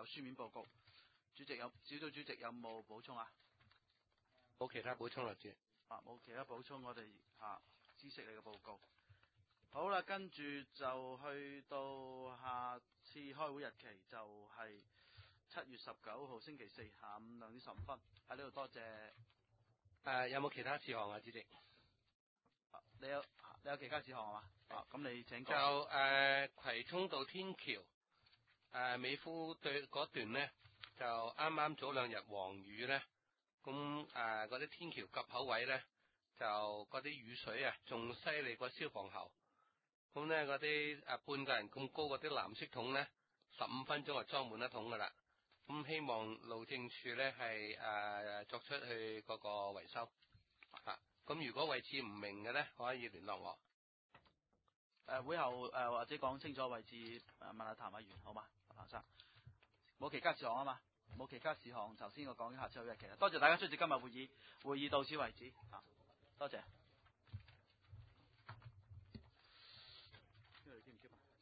書面報告。小組主席有冇補充啊？ 冇其他補充啦，主席。 冇其他補充，我哋知悉你嘅報告。好啦，跟住就去到下次開會日期，就係7月19號星期四下午2點15分。喺呢度多謝。 有冇其他事項啊，主席？ 你有其他事項係嘛？咁你請講。 就葵涌道天橋美孚對嗰段呢，就啱啱早2日黃雨呢。咁嗰啲天橋夾口位呢，就嗰啲雨水啊，仲犀利過消防喉。咁呢，嗰啲半個人咁高嗰啲藍色桶呢，15分鐘就裝滿一桶噶啦。咁希望路政署呢係作出去嗰個維修。咁如果位置唔明嘅呢，可以聯絡我。 會後或者講清楚位置問下譚委員好嘛？譚生冇其他事項啊嘛？冇其他事項，頭先我講下次會日期啦。多謝大家出席今日會議，會議到此為止。多謝。